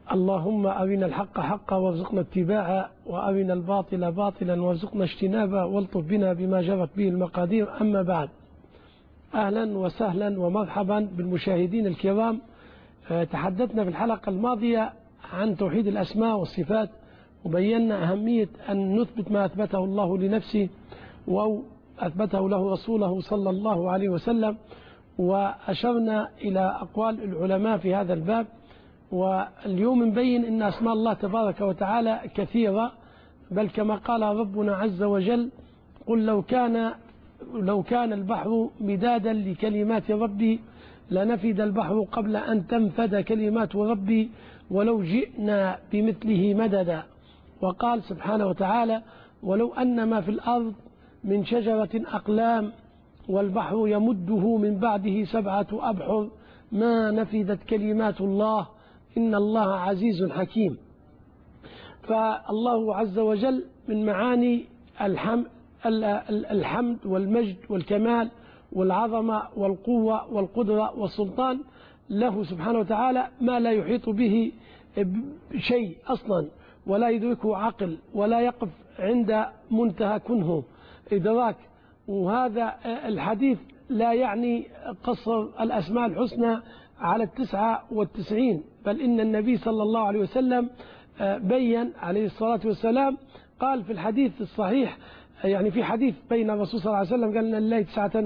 اللهم أرنا الحق حقا وارزقنا اتباعه، وأرنا الباطل باطلا وارزقنا اجتنابه، والطف بنا بما جرت به المقادير. أما بعد، أهلا وسهلا ومرحبا بالمشاهدين الكرام. تحدثنا في الحلقة الماضية عن توحيد الأسماء والصفات، وبينا أهمية أن نثبت ما أثبته الله لنفسه أو أثبته له رسوله صلى الله عليه وسلم، وأشرنا إلى أقوال العلماء في هذا الباب. واليوم نبين أن أسماء الله تبارك وتعالى كثيرة، بل كما قال ربنا عز وجل: قل لو كان البحر مدادا لكلمات ربي لنفد البحر قبل أن تنفد كلمات ربي ولو جئنا بمثله مددا. وقال سبحانه وتعالى: ولو أن ما في الأرض من شجرة أقلام والبحر يمده من بعده 7 أبحر ما نفدت كلمات الله إن الله عزيز حكيم. فالله عز وجل من معاني الحمد والمجد والكمال والعظمة والقوة والقدرة والسلطان له سبحانه وتعالى ما لا يحيط به شيء أصلا، ولا يدركه عقل، ولا يقف عند منتهى كنه إدراك. وهذا الحديث لا يعني قصر الأسماء الحسنى على 99، بل إن النبي صلى الله عليه وسلم بين عليه الصلاة والسلام، قال في الحديث الصحيح، يعني في حديث بين الرسول صلى الله عليه وسلم قال: إن لله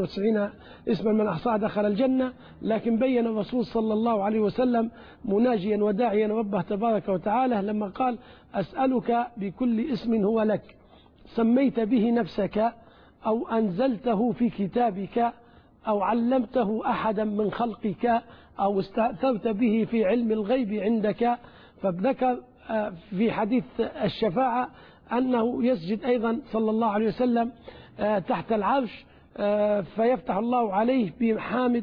99 اسما من أحصاها دخل الجنة. لكن بين الرسول صلى الله عليه وسلم مناجيا وداعيا ربه تبارك وتعالى لما قال: أسألك بكل اسم هو لك سميت به نفسك أو أنزلته في كتابك أو علمته أحدا من خلقك أو استأثرت به في علم الغيب عندك. فذكر في حديث الشفاعة أنه يسجد أيضا صلى الله عليه وسلم تحت العرش، فيفتح الله عليه بمحامد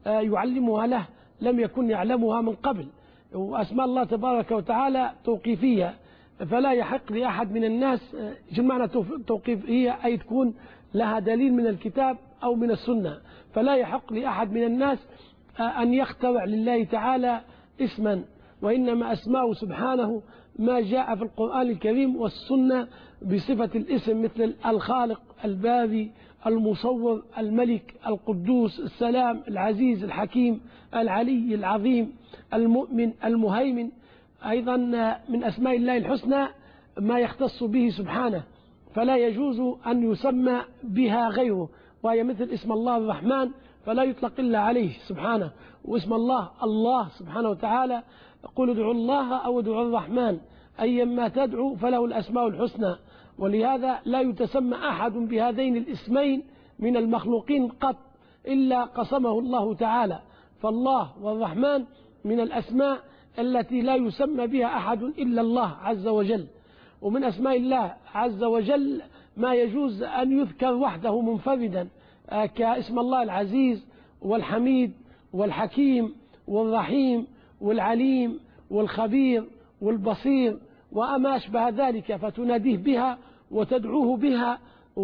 يعلمها له لم يكن يعلمها من قبل. وأسماء الله تبارك وتعالى توقيفية، فلا يحق لأحد من الناس، معنى توقيفية أي تكون لها دليل من الكتاب أو من السنة، فلا يحق لأحد من الناس أن يخترع لله تعالى اسما، وإنما أسماءه سبحانه ما جاء في القرآن الكريم والسنة بصفة الاسم، مثل الخالق، الباري، المصور، الملك، القدوس، السلام، العزيز، الحكيم، العلي، العظيم، المؤمن، المهيمن. أيضا من أسماء الله الحسنى ما يختص به سبحانه، فلا يجوز أن يسمى بها غيره، وهي مثل اسم الله الرحمن فلا يطلق إلا عليه سبحانه، واسم الله الله سبحانه وتعالى: قل ادعوا الله أو ادعوا الرحمن أيما تدعو فله الأسماء الحسنى. ولهذا لا يتسمى أحد بهذين الاسمين من المخلوقين قط إلا قسمه الله تعالى. فالله والرحمن من الأسماء التي لا يسمى بها أحد إلا الله عز وجل. ومن أسماء الله عز وجل ما يجوز أن يذكر وحده منفردا، كاسم الله العزيز والحميد والحكيم والرحيم والعليم والخبير والبصير وما أشبه ذلك، فتناديه بها وتدعوه بها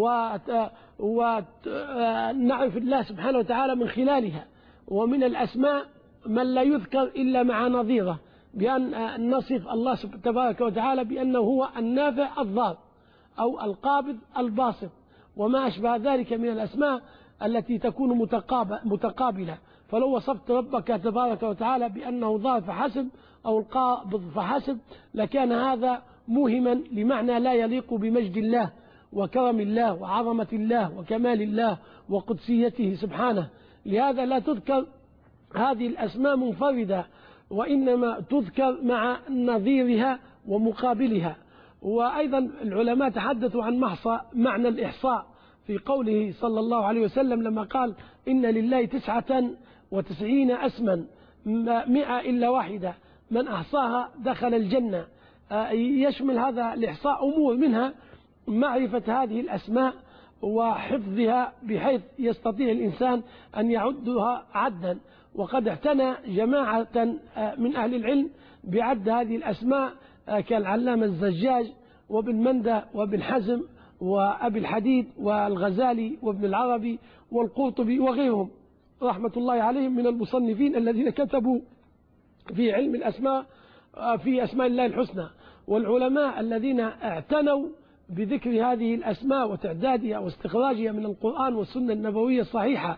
ونعرف الله سبحانه وتعالى من خلالها. ومن الأسماء من لا يذكر إلا مع نظيره، بأن نصف الله تبارك وتعالى بأنه هو النافع الضار أو القابض الباسط وما أشبه ذلك من الأسماء التي تكون متقابلة. فلو وصفت ربك تبارك وتعالى بأنه ضار فحسب أو القابض فحسب لكان هذا موهما لمعنى لا يليق بمجد الله وكرم الله وعظمة الله وكمال الله وقدسيته سبحانه. لهذا لا تذكر هذه الأسماء منفردة، وإنما تذكر مع نظيرها ومقابلها. وأيضا العلماء تحدثوا عن معنى الإحصاء في قوله صلى الله عليه وسلم لما قال: إن لله 99 اسما 100 إلا واحدة من أحصاها دخل الجنة. يشمل هذا الإحصاء أمور، منها معرفة هذه الأسماء وحفظها بحيث يستطيع الإنسان أن يعدها عدا. وقد اعتنى جماعة من أهل العلم بعد هذه الأسماء كالعلامة الزجاج وابن مندى وابن حزم وأبي الحديد والغزالي وابن العربي والقرطبي وغيرهم رحمة الله عليهم من المصنفين الذين كتبوا في علم الأسماء في أسماء الله الحسنى. والعلماء الذين اعتنوا بذكر هذه الأسماء وتعدادها واستخراجها من القرآن والسنة النبوية الصحيحة،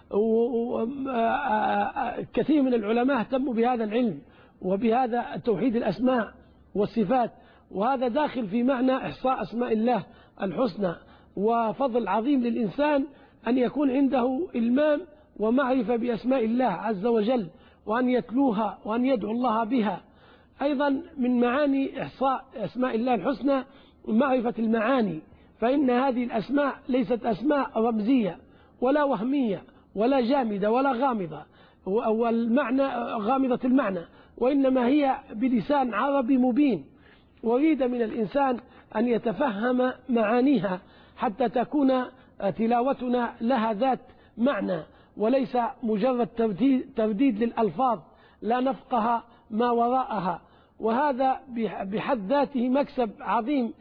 كثير من العلماء اهتموا بهذا العلم وبهذا توحيد الأسماء والصفات، وهذا داخل في معنى إحصاء أسماء الله الحسنى. وفضل عظيم للإنسان أن يكون عنده إلمام ومعرفة بأسماء الله عز وجل، وأن يتلوها وأن يدعو الله بها. أيضا من معاني إحصاء أسماء الله الحسنى معرفة المعاني، فإن هذه الأسماء ليست أسماء رمزية ولا وهمية ولا جامدة ولا غامضة والمعنى غامضة المعنى، وإنما هي بلسان عربي مبين، ويريد من الإنسان أن يتفهم معانيها حتى تكون تلاوتنا لها ذات معنى، وليس مجرد ترديد للألفاظ لا نفقه ما وراءها. وهذا بحد ذاته مكسب عظيم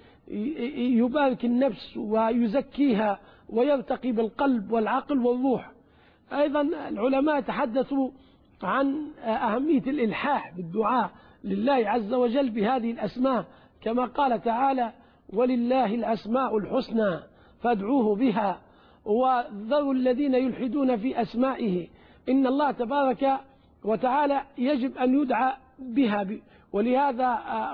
يبارك النفس ويزكيها ويرتقي بالقلب والعقل والروح. أيضا العلماء تحدثوا عن أهمية الإلحاح بالدعاء لله عز وجل بهذه الأسماء، كما قال تعالى: ولله الأسماء الحسنى فادعوه بها وذروا الذين يلحدون في أسمائه، إن الله تبارك وتعالى يجب أن يدعى بها. ولهذا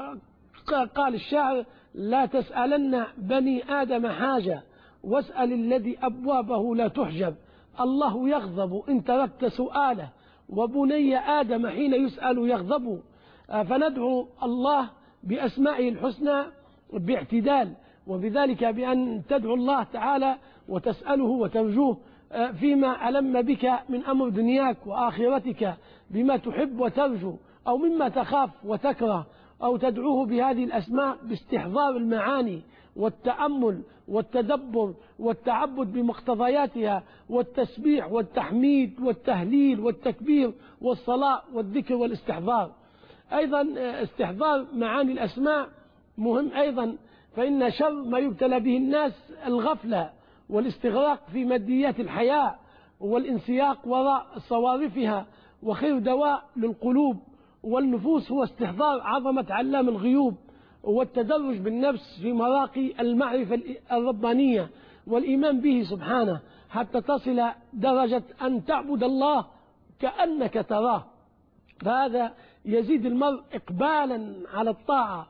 قال الشاعر: لا تسألن بني آدم حاجة واسأل الذي أبوابه لا تحجب، الله يغضب إن تركت سؤاله وبني آدم حين يسأل يغضب. فندعو الله بأسمائه الحسنى باعتدال، وبذلك بأن تدعو الله تعالى وتسأله وترجوه فيما ألم بك من أمر دنياك وآخرتك بما تحب وترجو أو مما تخاف وتكره، أو تدعوه بهذه الأسماء باستحضار المعاني والتأمل والتدبر والتعبد بمقتضياتها والتسبيح والتحميد والتهليل والتكبير والصلاة والذكر والاستحضار. أيضا استحضار معاني الأسماء مهم أيضا، فإن شر ما يبتلى به الناس الغفلة والاستغراق في ماديات الحياة والانسياق وراء صوارفها، وخير دواء للقلوب والنفوس هو استحضار عظمة علام الغيوب والتدرج بالنفس في مراقي المعرفة الربانية والإيمان به سبحانه، حتى تصل درجة أن تعبد الله كأنك تراه. فهذا يزيد المرء إقبالا على الطاعة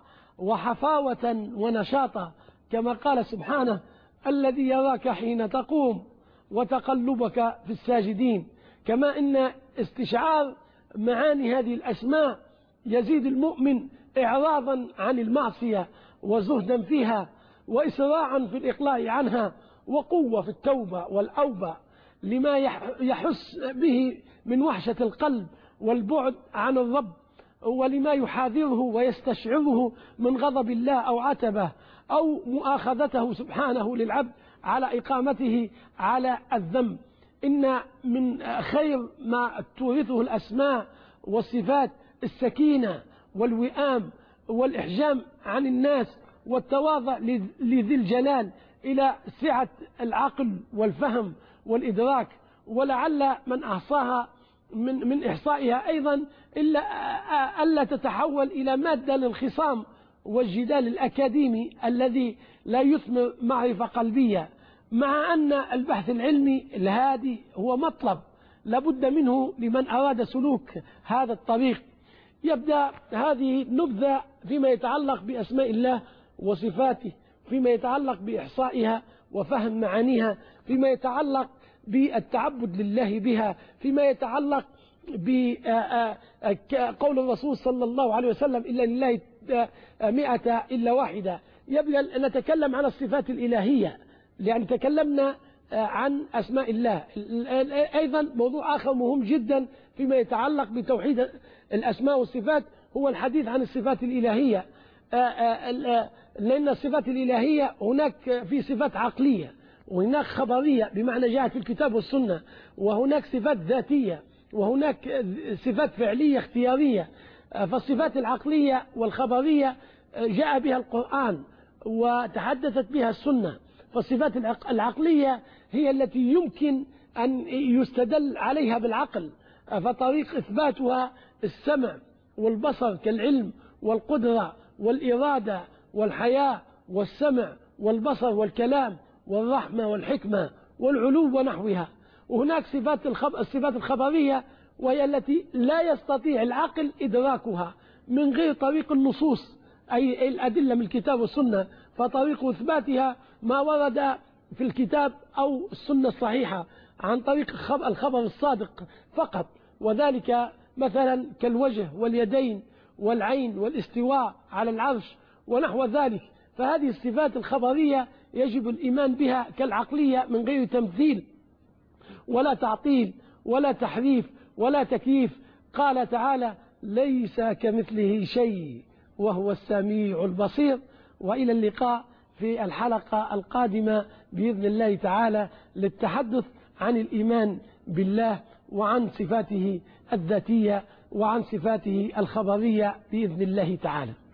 وحفاوة ونشاطا، كما قال سبحانه: الذي يراك حين تقوم وتقلبك في الساجدين. كما إن استشعار معاني هذه الأسماء يزيد المؤمن إعراضا عن المعصية وزهدا فيها وإسراعا في الإقلاع عنها وقوة في التوبة والأوبة لما يحس به من وحشة القلب والبعد عن الرب، ولما يحاذره ويستشعره من غضب الله أو عتبه أو مؤاخذته سبحانه للعبد على إقامته على الذنب. إن من خير ما تورثه الأسماء والصفات السكينة والوئام والإحجام عن الناس والتواضع لذي الجلال إلى سعة العقل والفهم والإدراك. ولعل من أحصاها من إحصائها أيضا ألا تتحول إلى مادة للخصام والجدال الأكاديمي الذي لا يثمر معرفة قلبية، مع أن البحث العلمي الهادي هو مطلب لابد منه لمن أراد سلوك هذا الطريق. يبدأ هذه نبذة فيما يتعلق بأسماء الله وصفاته، فيما يتعلق بإحصائها وفهم معانيها، فيما يتعلق بالتعبد لله بها، فيما يتعلق بقول الرسول صلى الله عليه وسلم: إلا لله 100 إلا واحدة. يبدأ نتكلم عن الصفات الإلهية لأن تكلمنا عن أسماء الله. أيضا موضوع آخر مهم جدا فيما يتعلق بتوحيد الأسماء والصفات هو الحديث عن الصفات الإلهية، لأن الصفات الإلهية هناك في صفات عقلية وهناك خبرية بمعنى جاءت في الكتاب والسنة، وهناك صفات ذاتية وهناك صفات فعلية اختيارية. فالصفات العقلية والخبرية جاء بها القرآن وتحدثت بها السنة. فالصفات العقلية هي التي يمكن أن يستدل عليها بالعقل، فطريق إثباتها السمع والبصر كالعلم والقدرة والإرادة والحياة والسمع والبصر والكلام والرحمة والحكمة والعلو ونحوها. وهناك الصفات الخبرية، وهي التي لا يستطيع العقل إدراكها من غير طريق النصوص، أي الأدلة من الكتاب والسنة، فطريق إثباتها ما ورد في الكتاب أو السنة الصحيحة عن طريق الخبر الصادق فقط، وذلك مثلا كالوجه واليدين والعين والاستواء على العرش ونحو ذلك. فهذه الصفات الخبرية يجب الإيمان بها كالعقلية من غير تمثيل ولا تعطيل ولا تحريف ولا تكييف. قال تعالى: ليس كمثله شيء وهو السميع البصير. وإلى اللقاء في الحلقة القادمة بإذن الله تعالى للتحدث عن الإيمان بالله وعن صفاته الذاتية وعن صفاته الخبرية بإذن الله تعالى.